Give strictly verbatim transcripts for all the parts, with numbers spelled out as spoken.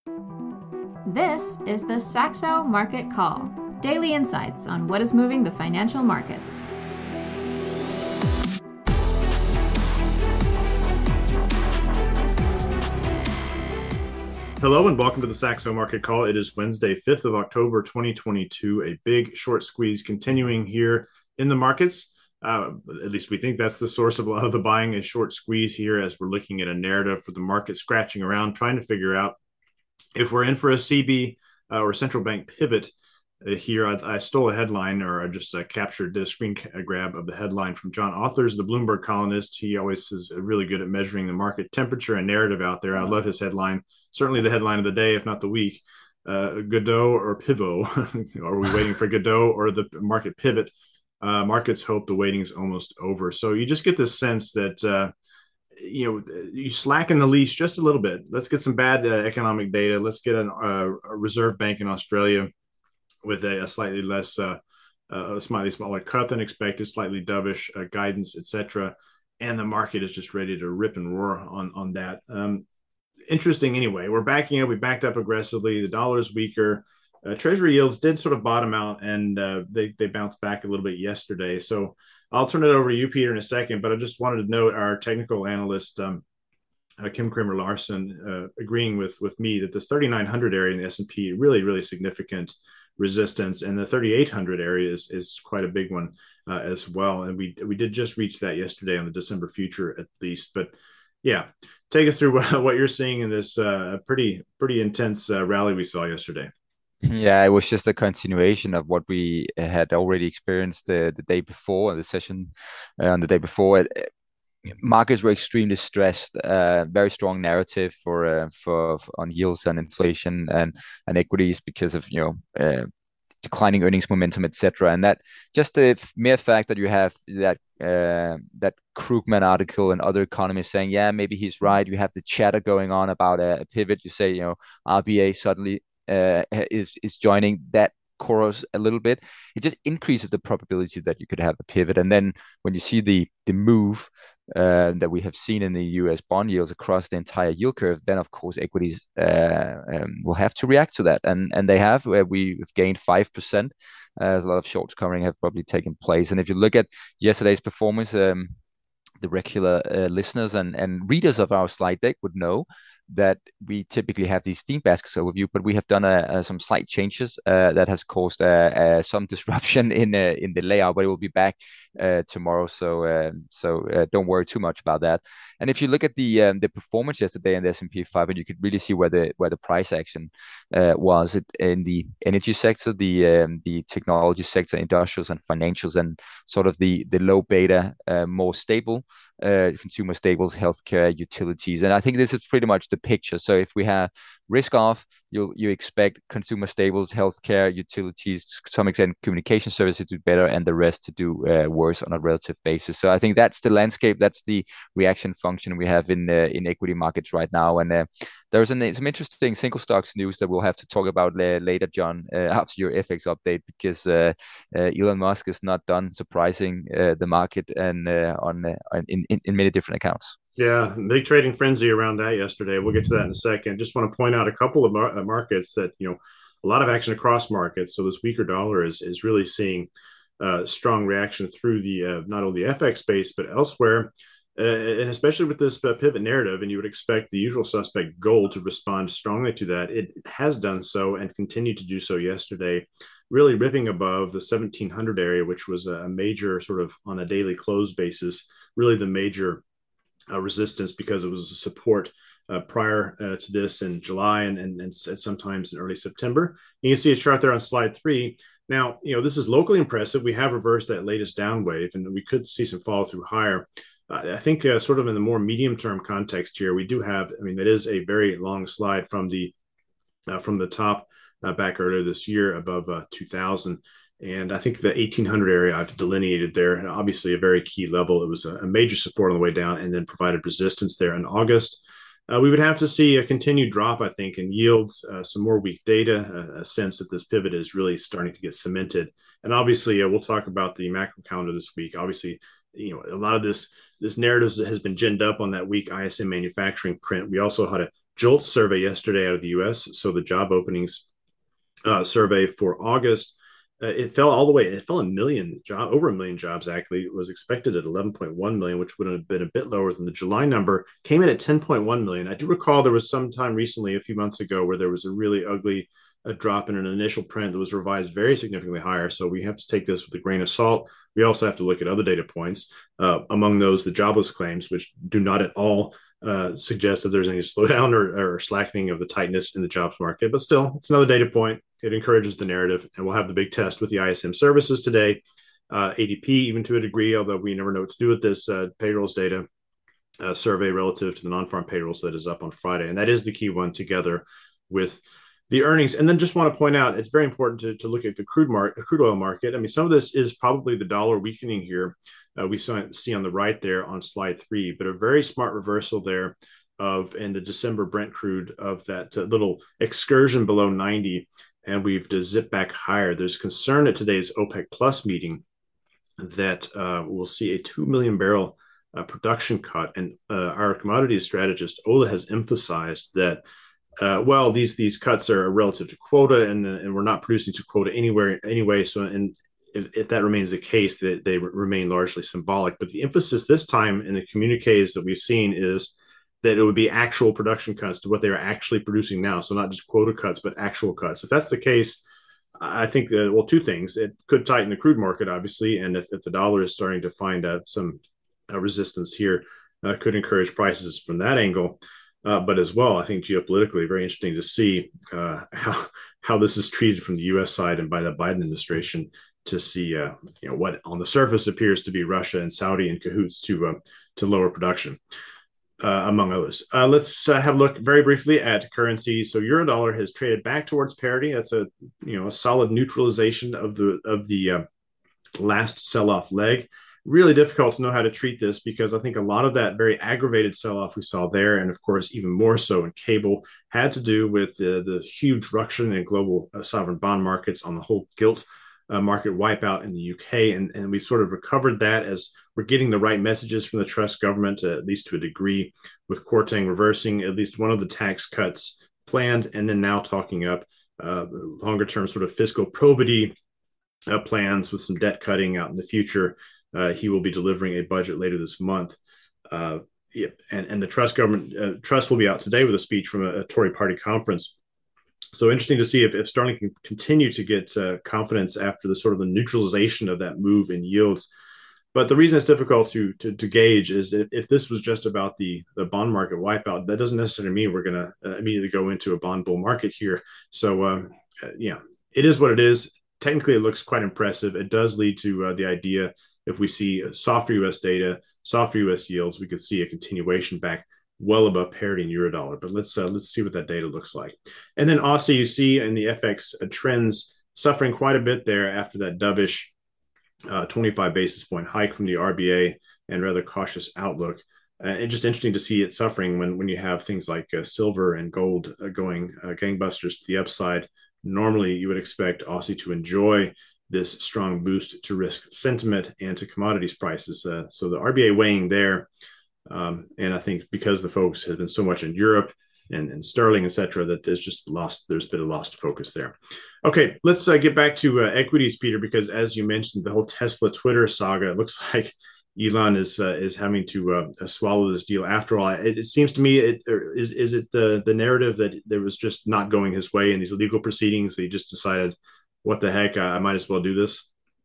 This is the Saxo Market Call, daily insights on what is moving the financial markets. Hello and welcome to the Saxo Market Call. It is Wednesday, fifth of October, twenty twenty-two. A big short squeeze continuing here in the markets. Uh, at least we think that's the source of a lot of the buying, a short squeeze here as we're looking at a narrative for the market scratching around, trying to figure out if we're in for a C B uh, or central bank pivot uh, here. I, I stole a headline, or I just uh, captured, did a screen grab of the headline from John Authers, the Bloomberg columnist. He always is really good at measuring the market temperature and narrative out there. I love his headline. Certainly the headline of the day, if not the week. Uh, Godot or pivot? Are we waiting for Godot or the market pivot? Uh, markets hope the waiting's almost over. So you just get this sense that uh, you know, you slacken the leash just a little bit. Let's get some bad uh, economic data. Let's get an, uh, a reserve bank in Australia with a, a slightly less, uh, uh, a slightly smaller cut than expected, slightly dovish uh, guidance, et cetera. And the market is just ready to rip and roar on on that. Um, interesting anyway. We're backing up. We backed up aggressively. The dollar is weaker. Uh, Treasury yields did sort of bottom out, and uh, they they bounced back a little bit yesterday. So I'll turn it over to you, Peter, in a second. But I just wanted to note our technical analyst, um, uh, Kim Kramer Larson, uh, agreeing with with me that this thirty-nine hundred area in the S and P really really significant resistance, and the thirty-eight hundred area is is quite a big one uh, as well. And we we did just reach that yesterday on the December future at least. But yeah, take us through what, what you're seeing in this uh, pretty pretty intense uh, rally we saw yesterday. Yeah, it was just a continuation of what we had already experienced the, the day before, the session uh, on the day before. Uh, Markets were extremely stressed. Uh, very strong narrative for, uh, for for on yields and inflation and and equities because of you know uh, declining earnings momentum, et cetera. And that just the mere fact that you have that uh, that Krugman article and other economists saying, yeah, maybe he's right. You have the chatter going on about a, a pivot. You say, you know, R B A suddenly uh, is is joining that chorus a little bit. It just increases the probability that you could have a pivot. And then when you see the the move uh, that we have seen in the U S bond yields across the entire yield curve, then of course equities uh, um, will have to react to that, and and they have. Where we've gained five percent. Uh, a lot of shorts covering have probably taken place. And if you look at yesterday's performance, um, the regular uh, listeners and, and readers of our slide deck would know that we typically have these theme baskets overview, but we have done uh, uh, some slight changes uh, that has caused uh, uh, some disruption in uh, in the layout, but it will be back uh, tomorrow. So uh, so uh, don't worry too much about that. And if you look at the um, the performance yesterday in the S and P five, and you could really see where the where the price action uh, was it in the energy sector, the um, the technology sector, industrials and financials, and sort of the the low beta, uh, more stable uh, consumer staples, healthcare, utilities. And I think this is pretty much the picture. So if we have risk off, you you expect consumer staples, healthcare, utilities, to some extent communication services to do better, and the rest to do uh, worse on a relative basis. So I think that's the landscape, that's the reaction function we have in uh, in equity markets right now. And uh, there's an, some interesting single stocks news that we'll have to talk about uh, later, John, uh, after your F X update, because uh, uh, Elon Musk is not done surprising uh, the market and uh, on uh, in, in in many different accounts. Yeah, big trading frenzy around that yesterday. We'll get to that in a second. Just want to point out a couple of mar- uh, markets that, you know, a lot of action across markets. So this weaker dollar is is really seeing uh, strong reaction through the uh, not only the F X space but elsewhere, uh, and especially with this uh, pivot narrative. And you would expect the usual suspect gold to respond strongly to that. It has done so and continued to do so yesterday, really ripping above the seventeen hundred area, which was a major sort of on a daily close basis, really the major uh, resistance, because it was a support uh, prior uh, to this in July and, and, and sometimes in early September. You can see a chart there on slide three. Now, you know, this is locally impressive. We have reversed that latest down wave, and we could see some follow through higher. Uh, I think uh, sort of in the more medium term context here, we do have, I mean, that is a very long slide from the uh, from the top uh, back earlier this year above uh, two thousand. And I think the eighteen hundred area I've delineated there, obviously a very key level. It was a, a major support on the way down and then provided resistance there in August. Uh, we would have to see a continued drop, I think, in yields, uh, some more weak data, a, a sense that this pivot is really starting to get cemented. And obviously, uh, we'll talk about the macro calendar this week. Obviously, you know, a lot of this this narrative has been ginned up on that weak I S M manufacturing print. We also had a JOLTS survey yesterday out of the U S, so the job openings uh, survey for August, uh, it fell all the way. It fell a million job, over a million jobs actually. It was expected at eleven point one million, which would have been a bit lower than the July number. Came in at ten point one million. I do recall there was some time recently, a few months ago, where there was a really ugly a drop in an initial print that was revised very significantly higher. So we have to take this with a grain of salt. We also have to look at other data points, uh, among those the jobless claims, which do not at all uh, suggest that there's any slowdown or, or slackening of the tightness in the jobs market. But still, it's another data point. It encourages the narrative, and we'll have the big test with the I S M services today. Uh, A D P, even to a degree, although we never know what to do with this uh, payrolls data uh, survey relative to the non-farm payrolls that is up on Friday. And that is the key one, together with the earnings. And then just want to point out, it's very important to, to look at the crude market, crude oil market. I mean, some of this is probably the dollar weakening here. Uh, we saw, see on the right there on slide three, but a very smart reversal there of in the December Brent crude of that uh, little excursion below ninety. And we've to zip back higher. There's concern at today's OPEC Plus meeting that uh, we'll see a two million barrel uh, production cut. And uh, our commodities strategist, Ola, has emphasized that Uh, well, these these cuts are relative to quota, and and we're not producing to quota anywhere anyway. So, and if, if that remains the case, that they, they remain largely symbolic. But the emphasis this time in the communiques that we've seen is that it would be actual production cuts to what they are actually producing now. So not just quota cuts, but actual cuts. If that's the case, I think that, well, two things: it could tighten the crude market, obviously, and if, if the dollar is starting to find uh, some uh, resistance here, uh, could encourage prices from that angle. Uh, but as well, I think geopolitically, very interesting to see uh, how how this is treated from the U S side and by the Biden administration, to see uh, you know what on the surface appears to be Russia and Saudi in cahoots to uh, to lower production, uh, among others. Uh, let's uh, have a look very briefly at currency. So euro dollar has traded back towards parity. That's a you know a solid neutralization of the of the uh, last sell-off leg. Really difficult to know how to treat this, because I think a lot of that very aggravated sell-off we saw there, and of course even more so in cable, had to do with the, the huge ruction in global uh, sovereign bond markets on the whole gilt uh, market wipeout in the U K. And, and we sort of recovered that as we're getting the right messages from the Truss government, uh, at least to a degree, with Kwarteng reversing at least one of the tax cuts planned, and then now talking up uh, longer-term sort of fiscal probity uh, plans with some debt cutting out in the future. Uh, he will be delivering a budget later this month. Uh, yeah, and, and the Truss government, uh, Truss will be out today with a speech from a, a Tory party conference. So interesting to see if, if Sterling can continue to get uh, confidence after the sort of the neutralization of that move in yields. But the reason it's difficult to to, to gauge is if, if this was just about the, the bond market wipeout, that doesn't necessarily mean we're going to uh, immediately go into a bond bull market here. So, um, uh, yeah, it is what it is. Technically, it looks quite impressive. It does lead to uh, the idea, if we see softer U S data, softer U S yields, we could see a continuation back well above parity in euro dollar. But let's uh, let's see what that data looks like. And then Aussie, you see in the F X uh, trends suffering quite a bit there after that dovish uh, twenty-five basis point hike from the R B A and rather cautious outlook. Uh, and just interesting to see it suffering when when you have things like uh, silver and gold uh, going uh, gangbusters to the upside. Normally, you would expect Aussie to enjoy this strong boost to risk sentiment and to commodities prices. Uh, so the R B A weighing there. Um, and I think because the focus has been so much in Europe and, and sterling, et cetera, that there's just lost, there's been a lost focus there. Okay, let's uh, get back to uh, equities, Peter, because as you mentioned, the whole Tesla Twitter saga, it looks like Elon is uh, is having to uh, swallow this deal. After all, it, it seems to me, it is is it the the narrative that there was just not going his way in these legal proceedings? So he just decided, what the heck, I, I might as well do this.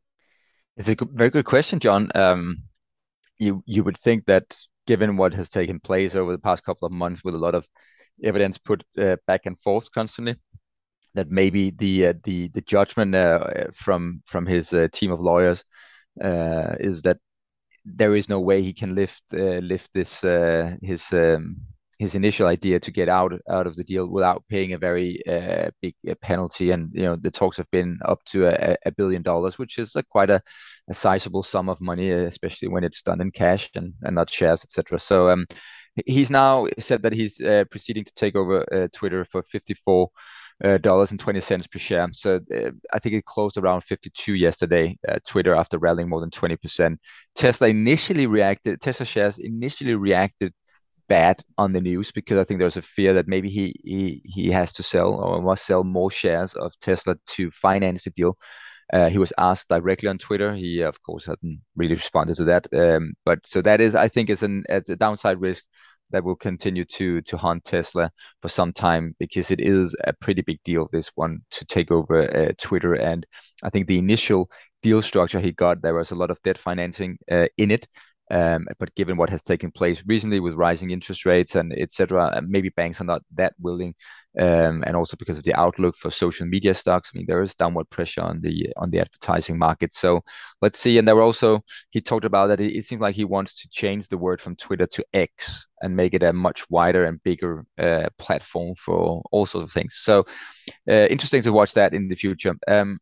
It's a very good question, John. Um, you you would think that given what has taken place over the past couple of months, with a lot of evidence put uh, back and forth constantly, that maybe the uh, the the judgment uh, from from his uh, team of lawyers uh, is that there is no way he can lift uh, lift this uh, his um, his initial idea to get out out of the deal without paying a very uh, big uh, penalty. And you know the talks have been up to a, a billion dollars, which is a, quite a, a sizable sum of money, especially when it's done in cash and, and not shares, et cetera. So um, he's now said that he's uh, proceeding to take over uh, Twitter for fifty-four dollars and twenty cents per share. So uh, I think it closed around fifty-two yesterday, uh, Twitter, after rallying more than twenty percent. Tesla initially reacted, Tesla shares initially reacted bad on the news, because I think there's a fear that maybe he he he has to sell or must sell more shares of Tesla to finance the deal. Uh, he was asked directly on Twitter. He, of course, hadn't really responded to that. Um, but so that is, I think, is an it's a downside risk that will continue to to haunt Tesla for some time, because it is a pretty big deal, this one, to take over uh, Twitter. And I think the initial deal structure he got, there was a lot of debt financing uh, in it. Um, but given what has taken place recently with rising interest rates and et cetera, maybe banks are not that willing, um, and also because of the outlook for social media stocks. I mean, there is downward pressure on the on the advertising market. So let's see. And there were also, he talked about that it, it seems like he wants to change the word from Twitter to X and make it a much wider and bigger uh, platform for all sorts of things. So uh, interesting to watch that in the future. Um,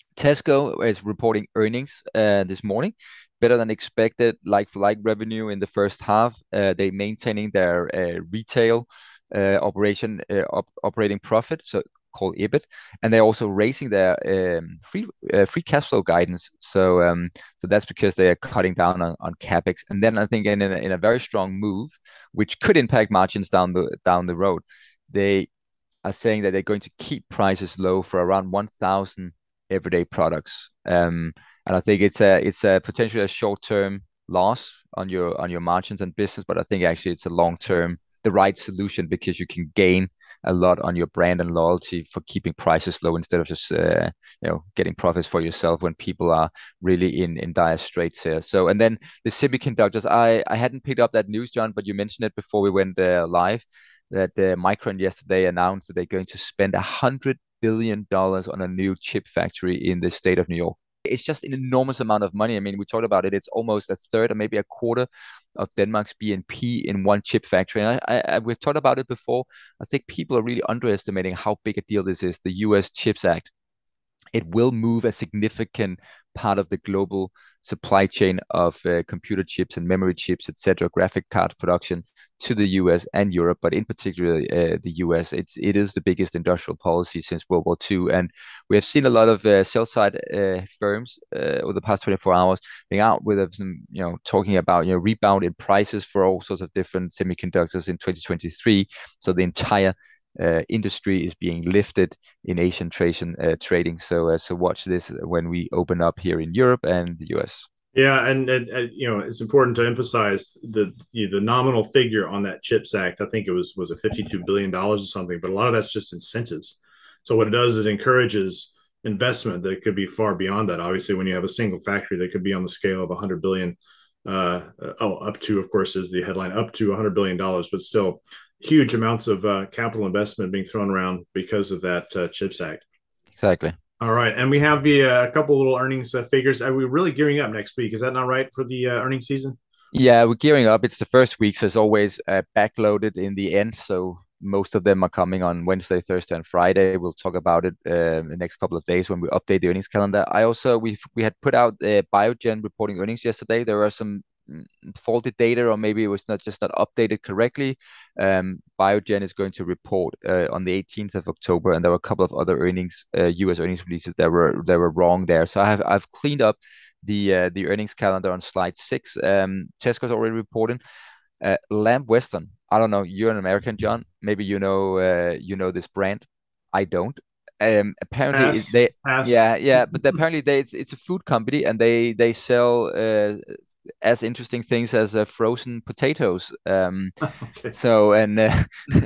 Tesco is reporting earnings uh, this morning, better than expected, like-for-like revenue in the first half. Uh, they maintaining their uh, retail uh, operation uh, op- operating profit, so called EBIT, and they're also raising their um, free uh, free cash flow guidance. So um, so that's because they are cutting down on, on capex. And then I think in a, in a very strong move, which could impact margins down the down the road, they are saying that they're going to keep prices low for around one thousand everyday products. Um, and I think it's a it's a potentially a short term loss on your on your margins and business, but I think actually it's a long term the right solution, because you can gain a lot on your brand and loyalty for keeping prices low, instead of just uh, you know getting profits for yourself when people are really in in dire straits here. So, and then the semiconductors, I I hadn't picked up that news, John, but you mentioned it before we went uh, live, that uh, Micron yesterday announced that they're going to spend a hundred billion dollars on a new chip factory in the state of New York. It's just an enormous amount of money. I mean, we talked about it. It's almost a third or maybe a quarter of Denmark's B N P in one chip factory. And I, I, we've talked about it before. I think people are really underestimating how big a deal this is. The U S CHIPS Act, it will move a significant part of the global supply chain of uh, computer chips and memory chips, et cetera, graphic card production to the U S and Europe, but in particular uh, the U S. It's it is the biggest industrial policy since World War Two, and we have seen a lot of uh, sell side uh, firms uh, over the past twenty-four hours being out with some, you know, talking about you know rebound in prices for all sorts of different semiconductors in twenty twenty-three. So the entire Uh, industry is being lifted in Asian trading. Uh, trading. So, uh, so watch this when we open up here in Europe and the U S. Yeah, and, and, and you know it's important to emphasize the you know, the nominal figure on that CHIPS Act. I think it was was a fifty-two billion dollars or something, but a lot of that's just incentives. So what it does is it encourages investment that could be far beyond that. Obviously, when you have a single factory that could be on the scale of one hundred billion dollars, uh, oh, up to, of course, is the headline, up to one hundred billion dollars, but still huge amounts of uh, capital investment being thrown around because of that uh, CHIPS Act. Exactly. All right, and we have the uh, a couple little earnings uh, figures. Are we really gearing up next week? Is that not right for the uh, earnings season? Yeah, we're gearing up. It's the first week, so it's always uh, backloaded in the end. So most of them are coming on Wednesday, Thursday, and Friday. We'll talk about it uh, the next couple of days when we update the earnings calendar. I also we we had put out uh, Biogen reporting earnings yesterday. There are some faulty data, or maybe it was not just not updated correctly. Um, Biogen is going to report uh, on the eighteenth of October, and there were a couple of other earnings, uh, U S earnings releases that were that were wrong there. So I have I've cleaned up the uh, the earnings calendar on slide six. Um, Tesco's already reporting. Uh, Lamb Weston. I don't know. You're an American, John. Maybe you know uh, you know this brand. I don't. Um, apparently Pass, it, they pass. yeah yeah, but apparently they it's, it's a food company, and they they sell uh, as interesting things as uh, frozen potatoes. Um, Okay. so and uh,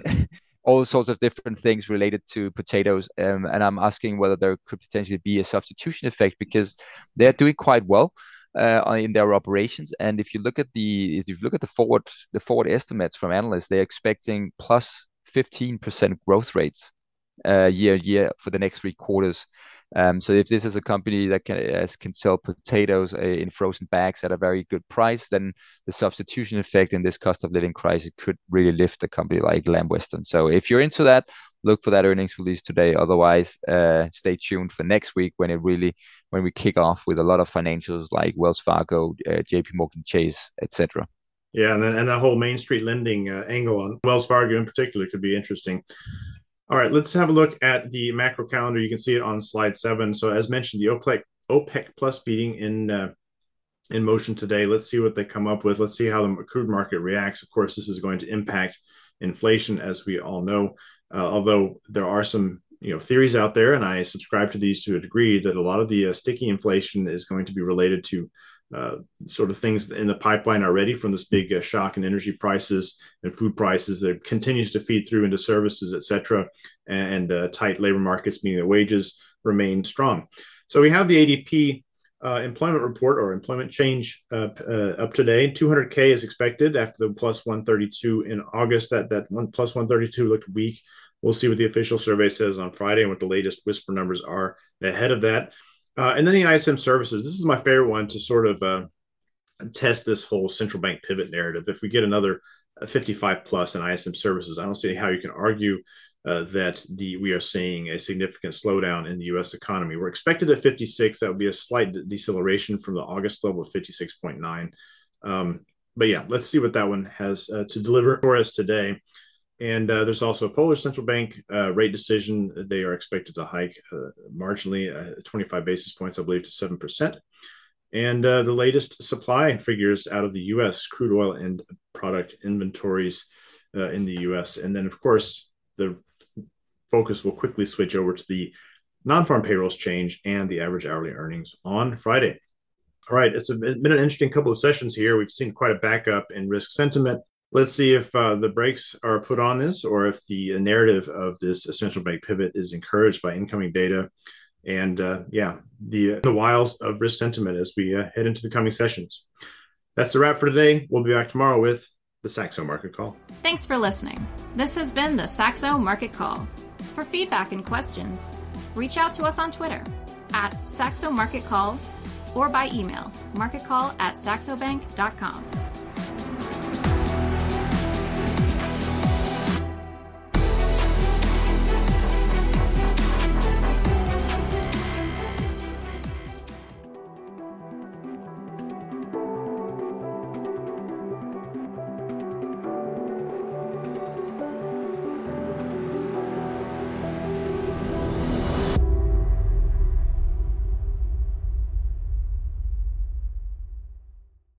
all sorts of different things related to potatoes. Um, and I'm asking whether there could potentially be a substitution effect, because they're doing quite well uh, in their operations. And if you look at the if you look at the forward the forward estimates from analysts, they're expecting plus fifteen percent growth rates uh, year year for the next three quarters. Um, so if this is a company that can uh, can sell potatoes uh, in frozen bags at a very good price, then the substitution effect in this cost of living crisis could really lift a company like Lamb Weston. So if you're into that, look for that earnings release today. Otherwise, uh, stay tuned for next week when it really when we kick off with a lot of financials like Wells Fargo, uh, J P Morgan Chase, et cetera. Yeah, and then and that whole Main Street lending uh, angle on Wells Fargo in particular could be interesting. All right, let's have a look at the macro calendar. You can see it on slide seven. So as mentioned, the OPEC OPEC Plus meeting in uh, in motion today. Let's see what they come up with. Let's see how the crude market reacts. Of course, this is going to impact inflation, as we all know, uh, although there are some you know theories out there, and I subscribe to these to a degree, that a lot of the uh, sticky inflation is going to be related to uh, sort of things in the pipeline already from this big uh, shock in energy prices and food prices that continues to feed through into services, et cetera, and uh, tight labor markets, meaning that wages remain strong. So we have the A D P uh, employment report, or employment change, uh, uh, up today. two hundred K is expected after the plus one thirty-two in August. That that one plus one thirty-two looked weak. We'll see what the official survey says on Friday and what the latest whisper numbers are ahead of that. Uh, and then the I S M services. This is my favorite one to sort of uh, test this whole central bank pivot narrative. If we get another fifty-five plus in I S M services, I don't see how you can argue uh, that the we are seeing a significant slowdown in the U S economy. We're expected at fifty-six. That would be a slight deceleration from the August level of fifty-six point nine. Um, but yeah, let's see what that one has uh, to deliver for us today. And uh, there's also a Polish central bank uh, rate decision. They are expected to hike uh, marginally, uh, twenty-five basis points, I believe, to seven percent. And uh, the latest supply figures out of the U S, crude oil and product inventories uh, in the U S. And then, of course, the focus will quickly switch over to the non-farm payrolls change and the average hourly earnings on Friday. All right, it's, a, it's been an interesting couple of sessions here. We've seen quite a backup in risk sentiment. Let's see if uh, the brakes are put on this, or if the narrative of this central bank pivot is encouraged by incoming data. And uh, yeah, the, the wiles of risk sentiment as we uh, head into the coming sessions. That's a wrap for today. We'll be back tomorrow with the Saxo Market Call. Thanks for listening. This has been the Saxo Market Call. For feedback and questions, reach out to us on Twitter at Saxo Market Call or by email, marketcall at saxobank dot com.